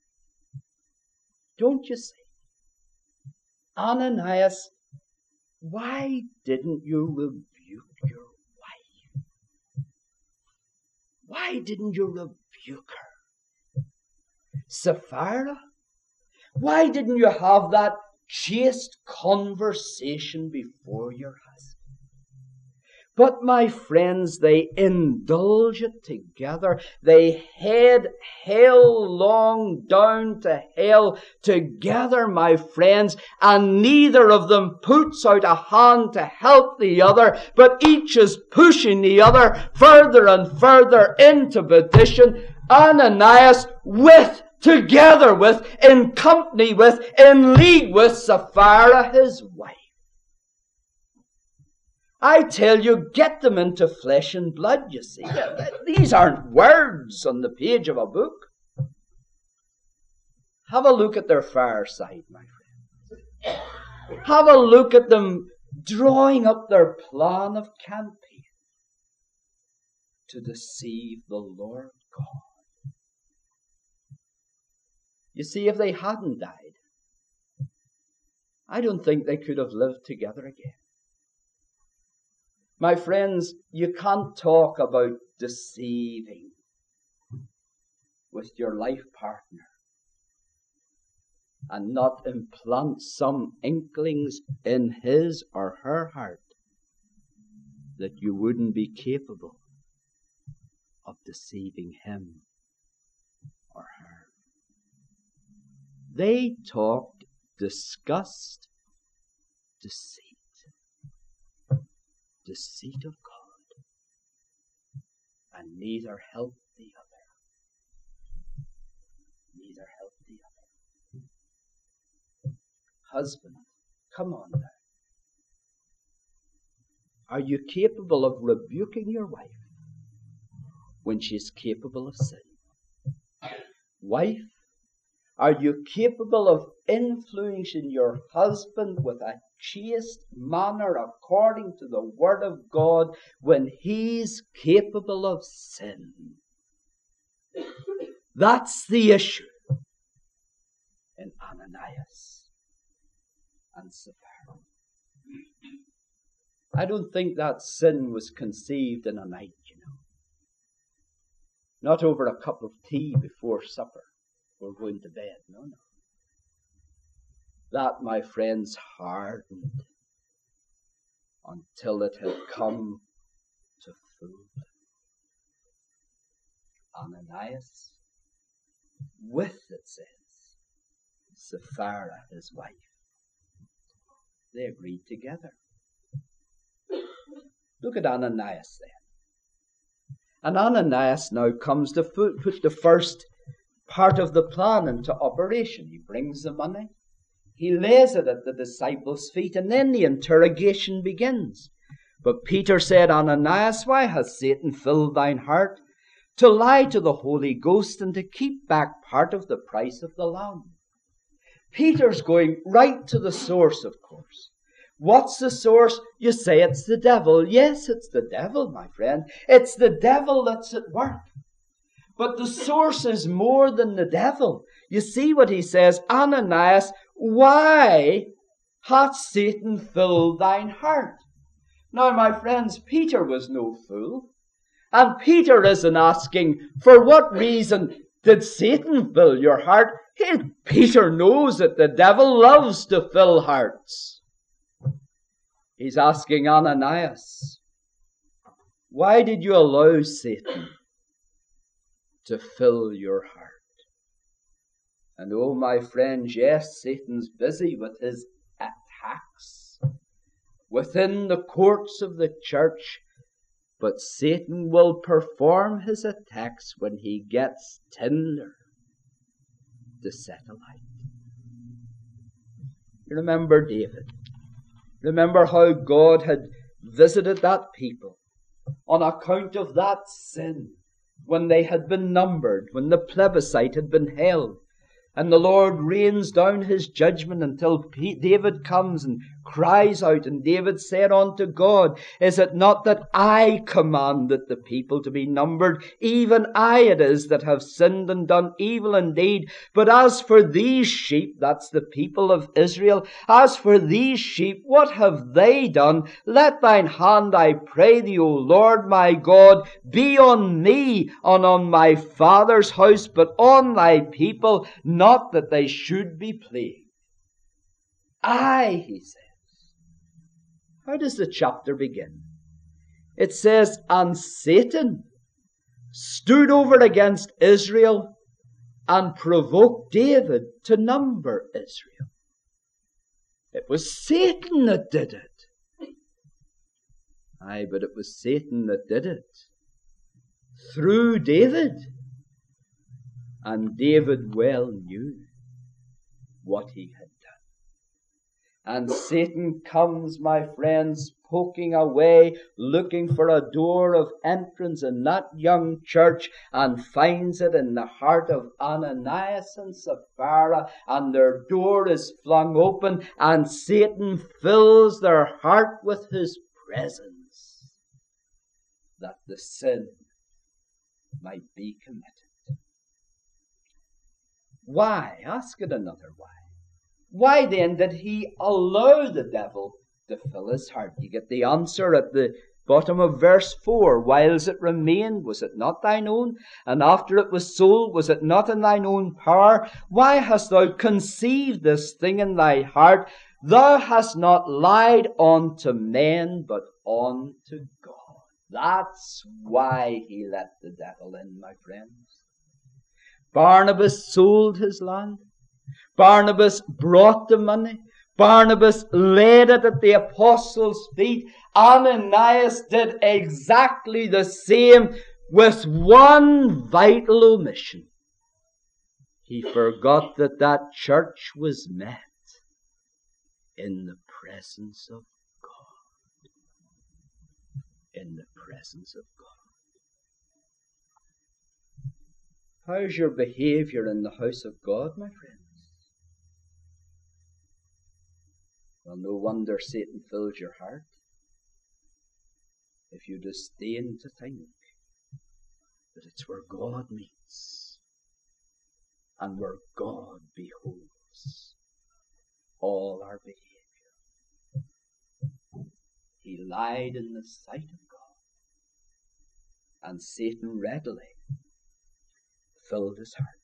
Don't you see? Ananias, why didn't you rebuke your wife? Why didn't you rebuke her? Sapphira, why didn't you have that chaste conversation before your husband? But, my friends, they indulge it together. They head headlong down to hell together, my friends, and neither of them puts out a hand to help the other, but each is pushing the other further and further into perdition. Ananias together with, in company with, in league with Sapphira, his wife. I tell you, get them into flesh and blood, you see. These aren't words on the page of a book. Have a look at their fireside, my friends. Have a look at them drawing up their plan of campaign to deceive the Lord God. You see, if they hadn't died, I don't think they could have lived together again. My friends, you can't talk about deceiving with your life partner and not implant some inklings in his or her heart that you wouldn't be capable of deceiving him or her. They talked, discussed deceit. Deceit of God, and neither helped the other. Neither neither help the other. Husband, come on now. Are you capable of rebuking your wife when she's capable of sin? Wife, are you capable of influencing your husband with a chaste manner according to the Word of God when he's capable of sin? That's the issue in Ananias and Sapphira. I don't think that sin was conceived in a night, Not over a cup of tea before supper or going to bed. No. That, my friends, hardened until it had come to food. Ananias, with, it says, Sapphira, his wife. They agreed together. Look at Ananias then. And Ananias now comes to put the first part of the plan into operation. He brings the money. He lays it at the disciples' feet, and then the interrogation begins. But Peter said, Ananias, why has Satan filled thine heart to lie to the Holy Ghost and to keep back part of the price of the land? Peter's going right to the source, of course. What's the source? You say it's the devil. Yes, it's the devil, my friend. It's the devil that's at work. But the source is more than the devil. You see what he says, Ananias, why hath Satan filled thine heart? Now, my friends, Peter was no fool. And Peter isn't asking, for what reason did Satan fill your heart? Peter knows that the devil loves to fill hearts. He's asking Ananias, why did you allow Satan to fill your heart? And oh, my friends, yes, Satan's busy with his attacks within the courts of the church, but Satan will perform his attacks when he gets tinder to set alight. You remember David. Remember how God had visited that people on account of that sin when they had been numbered, when the plebiscite had been held. And the Lord rains down his judgment until David comes and cries out. And David said unto God, is it not that I commanded the people to be numbered? Even I it is that have sinned and done evil indeed. But as for these sheep, that's the people of Israel, as for these sheep, what have they done? Let thine hand, I pray thee, O Lord my God, be on me and on my father's house, but on thy people, not that they should be plagued. Aye, he says. How does the chapter begin? It says, and Satan stood over against Israel and provoked David to number Israel. It was Satan that did it. Aye, but it was Satan that did it through David. And David well knew what he had done. And Satan comes, my friends, poking away, looking for a door of entrance in that young church, and finds it in the heart of Ananias and Sapphira, and their door is flung open, and Satan fills their heart with his presence, that the sin might be committed. Why? Ask it another why. Why then did he allow the devil to fill his heart? You get the answer at the bottom of verse 4. Whiles it remained, was it not thine own? And after it was sold, was it not in thine own power? Why hast thou conceived this thing in thy heart? Thou hast not lied unto men, but unto God. That's why he let the devil in, my friends. Barnabas sold his land. Barnabas brought the money. Barnabas laid it at the apostles' feet. Ananias did exactly the same with one vital omission. He forgot that that church was met in the presence of God. In the presence of God. How's your behavior in the house of God, my friends? Well, no wonder Satan fills your heart if you disdain to think that it's where God meets and where God beholds all our behavior. He lied in the sight of God, and Satan readily filled his heart.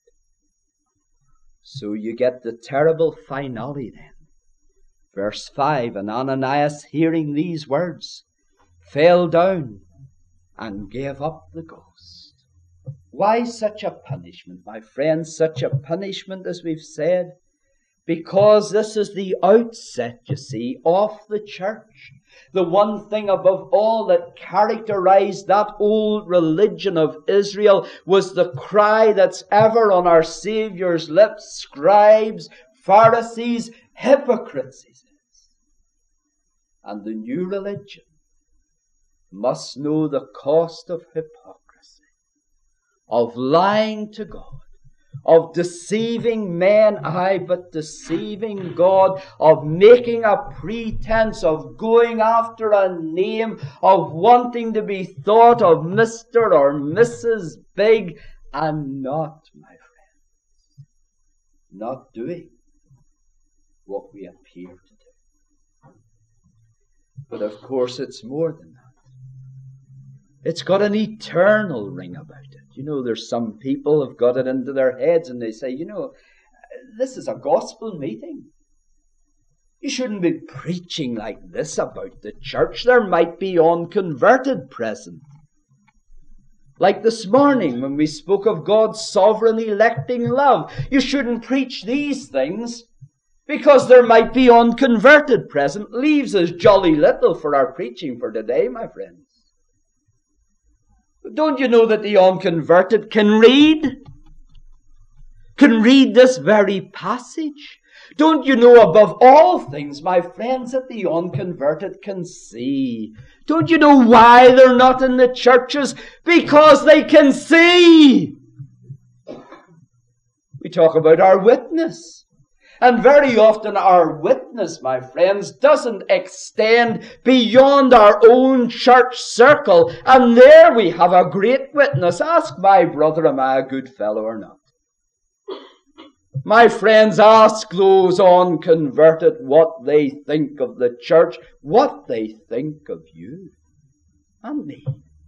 So you get the terrible finale then. Verse 5, and Ananias, hearing these words, fell down and gave up the ghost. Why such a punishment, my friends? Such a punishment, as we've said, because this is the outset, you see, of the church. The one thing above all that characterized that old religion of Israel was the cry that's ever on our Saviour's lips: scribes, Pharisees, hypocrites, he says. And the new religion must know the cost of hypocrisy, of lying to God, of deceiving men, aye, but deceiving God, of making a pretense, of going after a name, of wanting to be thought of Mr. or Mrs. Big, and not, my friends, not doing what we appear to do. But of course it's more than that. It's got an eternal ring about it. You know, there's some people have got it into their heads and they say, you know, this is a gospel meeting. You shouldn't be preaching like this about the church. There might be unconverted present. Like this morning when we spoke of God's sovereign electing love. You shouldn't preach these things because there might be unconverted present. Leaves us jolly little for our preaching for today, my friends. Don't you know that the unconverted can read? Can read this very passage? Don't you know above all things, my friends, that the unconverted can see? Don't you know why they're not in the churches? Because they can see. We talk about our witness. And very often our witness, my friends, doesn't extend beyond our own church circle. And there we have a great witness. Ask my brother, am I a good fellow or not? My friends, ask those unconverted what they think of the church, what they think of you and me.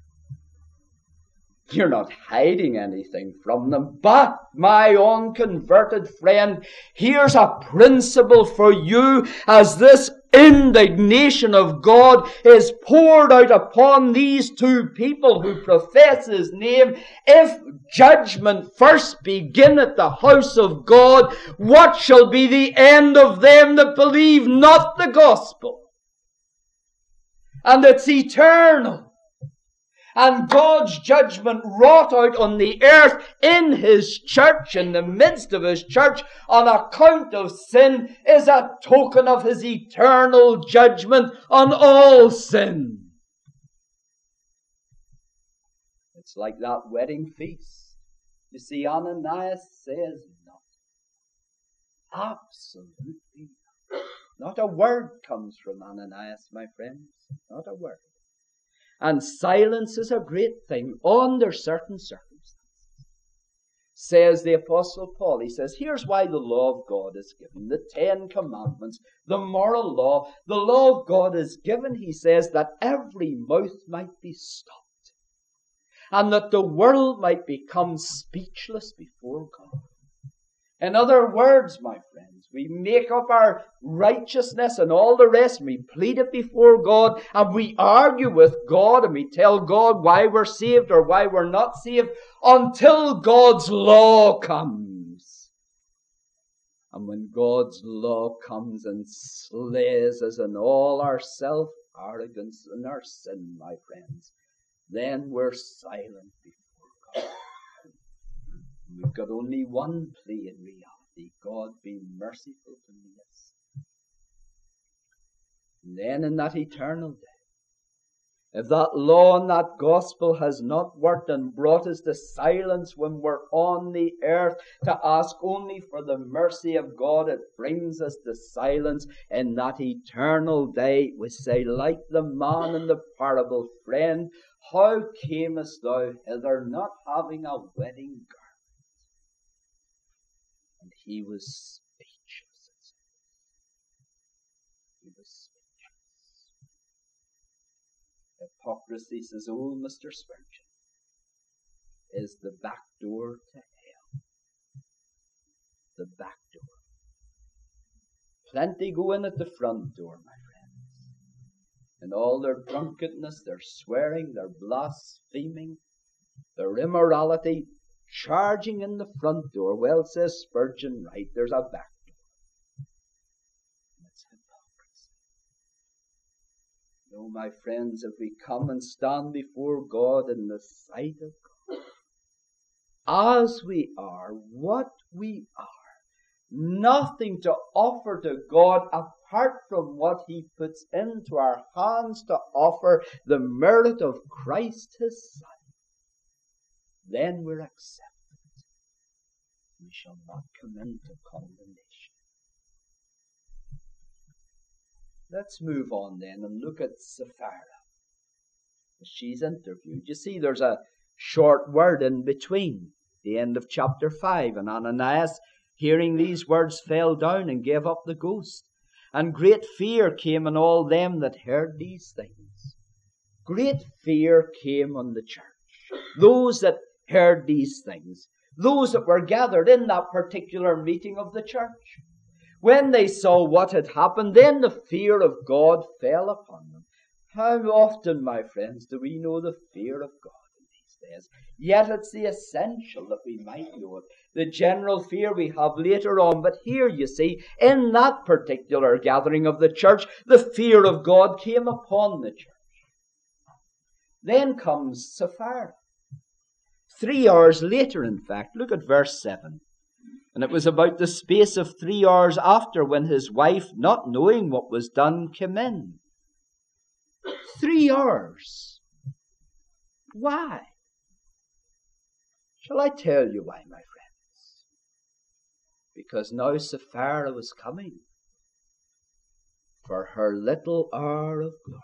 You're not hiding anything from them. But, my unconverted friend, here's a principle for you as this indignation of God is poured out upon these two people who profess His name. If judgment first begin at the house of God, what shall be the end of them that believe not the gospel? And it's eternal. And God's judgment wrought out on the earth in His church, in the midst of His church, on account of sin, is a token of His eternal judgment on all sin. It's like that wedding feast. You see, Ananias says not. Absolutely not. Not a word comes from Ananias, my friends. Not a word. And silence is a great thing under certain circumstances. Says the Apostle Paul, he says, here's why the law of God is given. The 10 Commandments, the moral law, the law of God is given, he says, that every mouth might be stopped. And that the world might become speechless before God. In other words, my friends, we make up our righteousness and all the rest, and we plead it before God, and we argue with God, and we tell God why we're saved or why we're not saved, until God's law comes. And when God's law comes and slays us in all our self-arrogance and our sin, my friends, then we're silent before God. We've got only one plea in reality. God be merciful to me. And then in that eternal day, if that law and that gospel has not worked and brought us to silence when we're on the earth to ask only for the mercy of God, it brings us to silence in that eternal day. We say, like the man in the parable, friend, how camest thou hither not having a wedding garment? And he was speechless. He was speechless. Hypocrisy, says old Mr. Spurgeon, is the back door to hell. The back door. Plenty go in at the front door, my friends. And all their drunkenness, their swearing, their blaspheming, their immorality, charging in the front door. Well, says Spurgeon, right, there's a back door. That's hypocrisy. No, my friends, if we come and stand before God in the sight of God, as we are, what we are, nothing to offer to God apart from what He puts into our hands to offer, the merit of Christ His Son, then we're accepted. We shall not come into condemnation. Let's move on then and look at Sapphira. She's interviewed. You see, there's a short word in between the end of chapter 5. And Ananias, hearing these words, fell down and gave up the ghost. And great fear came on all them that heard these things. Great fear came on the church. Those that heard these things. Those that were gathered in that particular meeting of the church. When they saw what had happened, then the fear of God fell upon them. How often, my friends, do we know the fear of God in these days? Yet it's the essential that we might know it. The general fear we have later on. But here, you see, in that particular gathering of the church, the fear of God came upon the church. Then comes Sapphira. 3 hours later, in fact, look at verse 7. And it was about the space of 3 hours after when his wife, not knowing what was done, came in. 3 hours. Why? Shall I tell you why, my friends? Because now Sapphira was coming for her little hour of glory.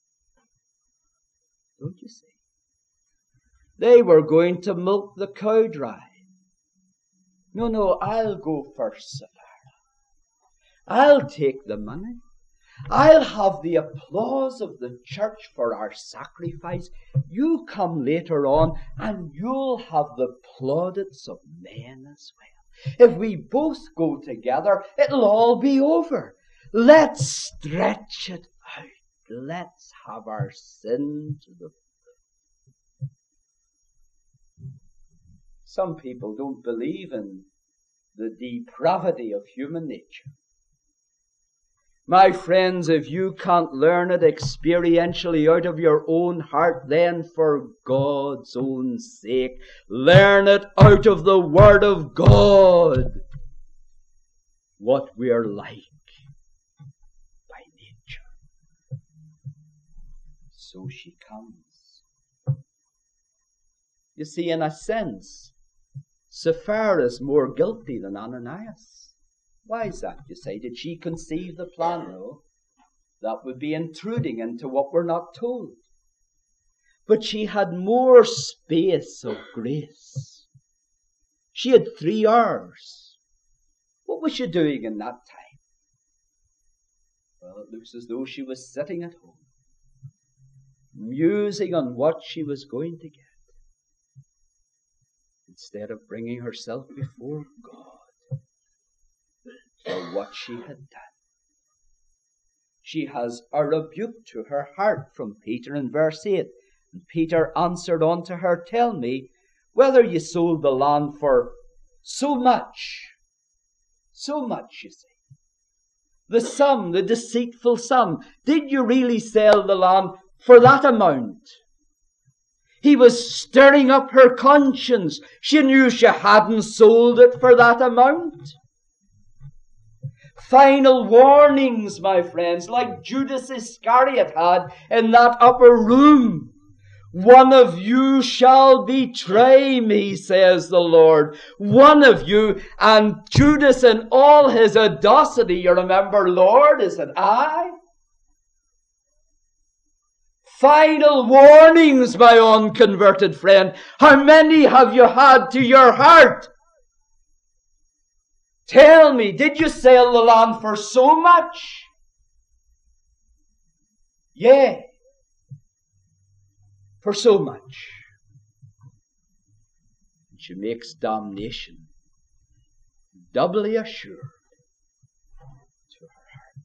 Don't you see? They were going to milk the cow dry. No, I'll go first, Sapphira. I'll take the money. I'll have the applause of the church for our sacrifice. You come later on and you'll have the plaudits of men as well. If we both go together, it'll all be over. Let's stretch it out. Let's have our sin to the Some people don't believe in the depravity of human nature. My friends, if you can't learn it experientially out of your own heart, then for God's own sake, learn it out of the Word of God. What we are like by nature. So she comes. You see, in a sense, Sapphira is more guilty than Ananias. Why is that, you say? Did she conceive the plan? No. That would be intruding into what we're not told. But she had more space of grace. She had 3 hours. What was she doing in that time? Well, it looks as though she was sitting at home, musing on what she was going to get, instead of bringing herself before God for what she had done. She has a rebuke to her heart from Peter in verse 8. And Peter answered unto her, Tell me whether you sold the land for so much. So much, you see. The sum, the deceitful sum. Did you really sell the land for that amount? He was stirring up her conscience. She knew she hadn't sold it for that amount. Final warnings, my friends, like Judas Iscariot had in that upper room. One of you shall betray me, says the Lord. One of you. And Judas, in all his audacity, you remember, Lord, is it I? Final warnings, my unconverted friend. How many have you had to your heart? Tell me, did you sell the land for so much? Yea, for so much. And she makes damnation doubly assured to her heart.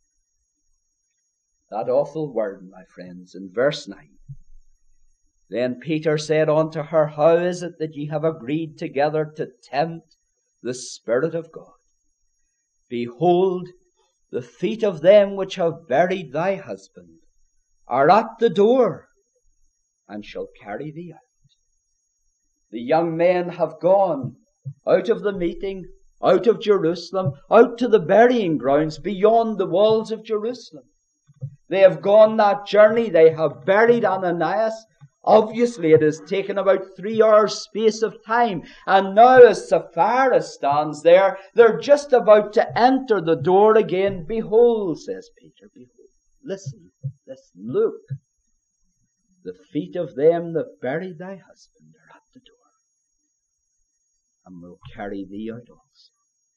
That awful word, my friends, in verse 9. Then Peter said unto her, How is it that ye have agreed together to tempt the Spirit of God? Behold, the feet of them which have buried thy husband are at the door, and shall carry thee out. The young men have gone out of the meeting, out of Jerusalem, out to the burying grounds beyond the walls of Jerusalem. They have gone that journey. They have buried Ananias. Obviously, it has taken about 3 hours space of time. And now as Sapphira stands there, they're just about to enter the door again. Behold, says Peter, behold. Listen, look. The feet of them that buried thy husband are at the door, and will carry thee out also.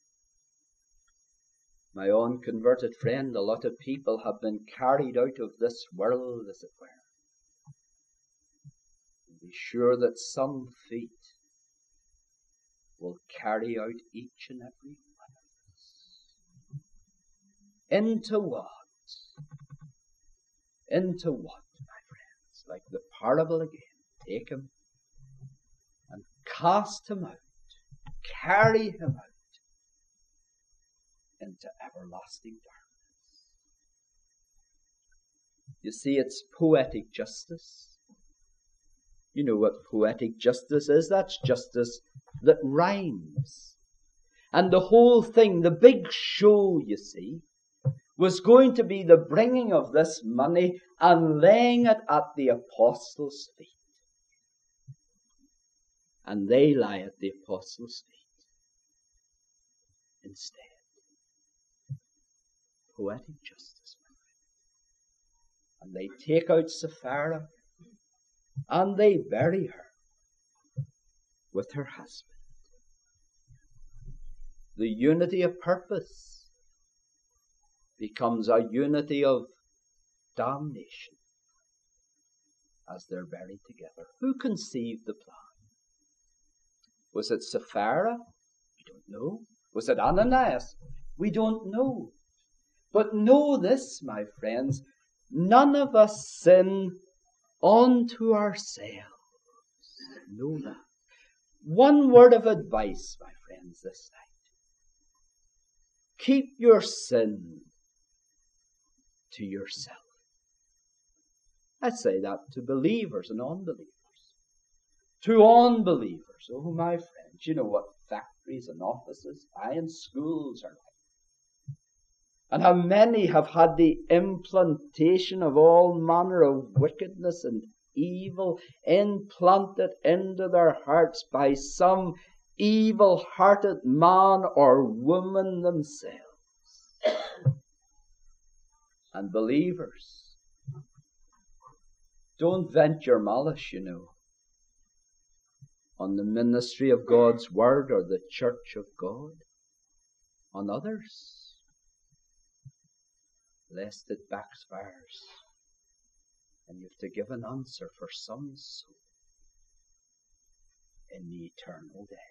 My unconverted friend, a lot of people have been carried out of this world, as it were. Be sure that some feet will carry out each and every one of us. Into what? Into what, my friends? Like the parable again. Take him and cast him out. Carry him out into everlasting darkness. You see, it's poetic justice. You know what poetic justice is? That's justice that rhymes. And the whole thing, the big show, you see, was going to be the bringing of this money and laying it at the apostles' feet. And they lie at the apostles' feet instead. Poetic justice. And they take out Sapphira, and they bury her with her husband. The unity of purpose becomes a unity of damnation as they're buried together. Who conceived the plan? Was it Sapphira? We don't know. Was it Ananias? We don't know. But know this, my friends, none of us sin unto ourselves. Know that. One word of advice, my friends, this night. Keep your sin to yourself. I say that to believers and unbelievers. To unbelievers, oh my friends, you know what factories and offices, and schools are like. And how many have had the implantation of all manner of wickedness and evil implanted into their hearts by some evil-hearted man or woman themselves. And believers, don't vent your malice, you know, on the ministry of God's Word or the Church of God, on others, lest it backfires and you have to give an answer for some soul in the eternal day.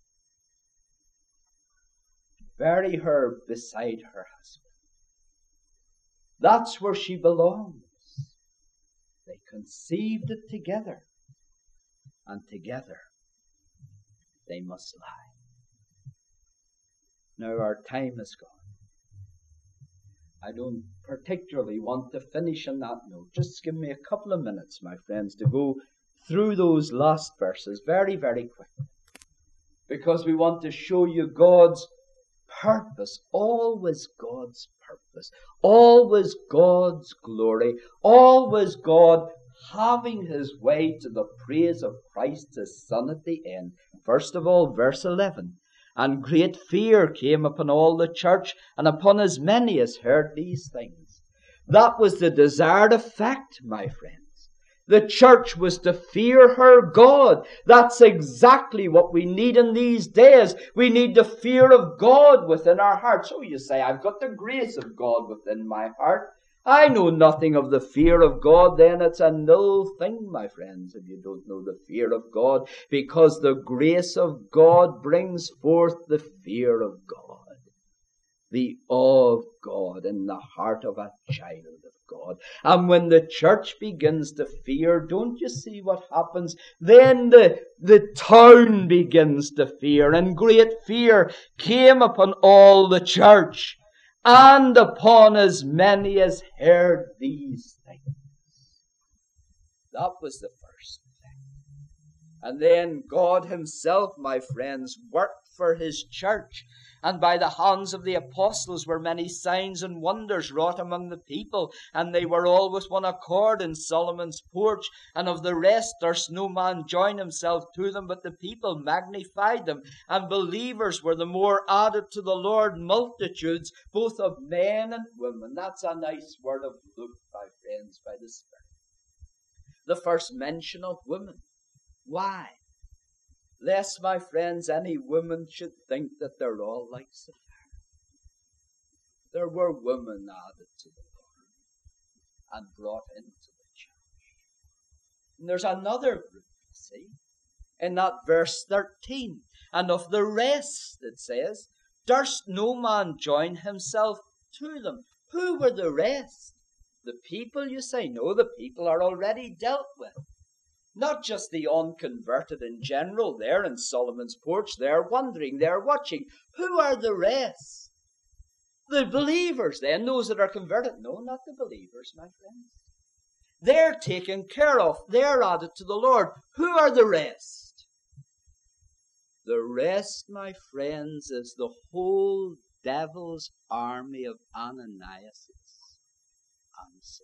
Bury her beside her husband. That's where she belongs. They conceived it together, and together they must lie. Now our time is gone. I don't particularly want to finish on that note. Just give me a couple of minutes, my friends, to go through those last verses very, very quickly, because we want to show you God's purpose, always God's purpose, always God's glory, always God having his way to the praise of Christ his Son at the end. First of all, verse 11. And great fear came upon all the church and upon as many as heard these things. That was the desired effect, my friends. The church was to fear her God. That's exactly what we need in these days. We need the fear of God within our hearts. So you say, I've got the grace of God within my heart. I know nothing of the fear of God. Then it's a nil thing, my friends, if you don't know the fear of God, because the grace of God brings forth the fear of God, the awe of God in the heart of a child of God. And when the church begins to fear, don't you see what happens? Then the town begins to fear, and great fear came upon all the church and upon as many as heard these things. That was the first thing. And then God himself, my friends, worked for his church. And by the hands of the apostles were many signs and wonders wrought among the people. And they were all with one accord in Solomon's porch. And of the rest durst no man join himself to them, but the people magnified them. And believers were the more added to the Lord, multitudes, both of men and women. That's a nice word of Luke, my friends, by the Spirit. The first mention of women. Why? Lest, my friends, any woman should think that they're all like Sapphira. There were women added to the Lord and brought into the church. And there's another group, you see, in that verse 13. And of the rest, it says, durst no man join himself to them. Who were the rest? The people, you say? No, the people are already dealt with. Not just the unconverted in general. They're in Solomon's porch. They're wondering. They're watching. Who are the rest? The believers then. Those that are converted. No, not the believers, my friends. They're taken care of. They're added to the Lord. Who are the rest? The rest, my friends, is the whole devil's army of Ananias and Sapphira.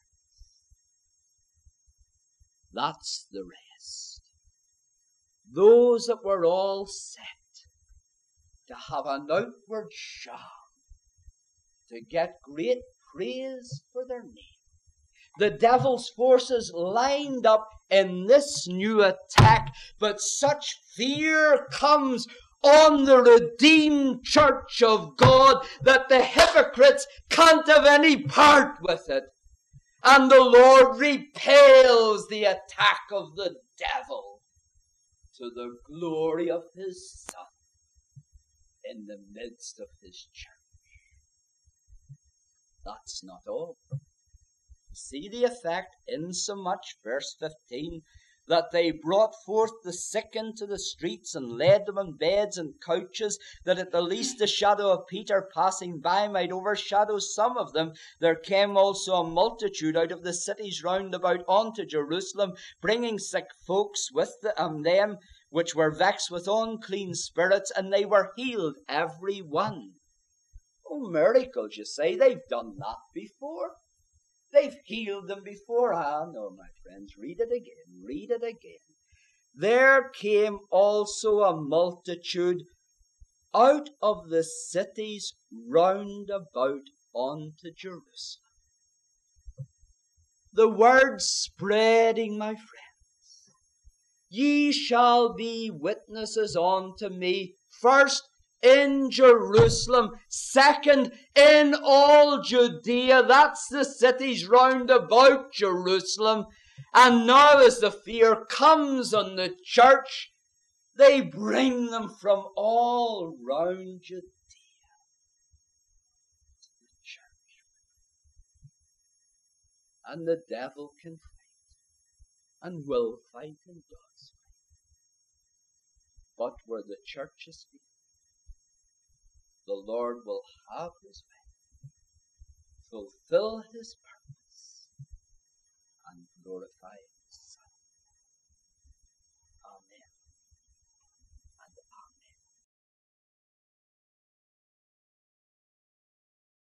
That's the rest. Those that were all set to have an outward sham, to get great praise for their name. The devil's forces lined up in this new attack, but such fear comes on the redeemed church of God that the hypocrites can't have any part with it. And the Lord repels the attack of the devil to the glory of his Son in the midst of his church. That's not all. See the effect insomuch, verse 15, that they brought forth the sick into the streets and laid them in beds and couches, that at the least the shadow of Peter passing by might overshadow some of them. There came also a multitude out of the cities round about unto Jerusalem, bringing sick folks with them which were vexed with unclean spirits, and they were healed every one. Oh, miracles, you say. They've done that before. They've healed them before. Ah, no, my friends, read it again, read it again. There came also a multitude out of the cities round about unto Jerusalem. The word spreading, my friends. Ye shall be witnesses unto me, first in Jerusalem, second in all Judea. That's the cities round about Jerusalem. And now as the fear comes on the church, they bring them from all round Judea to the church. And the devil can fight, and will fight, and does fight. But where the church is feeble, the Lord will have his way, fulfill his purpose, and glorify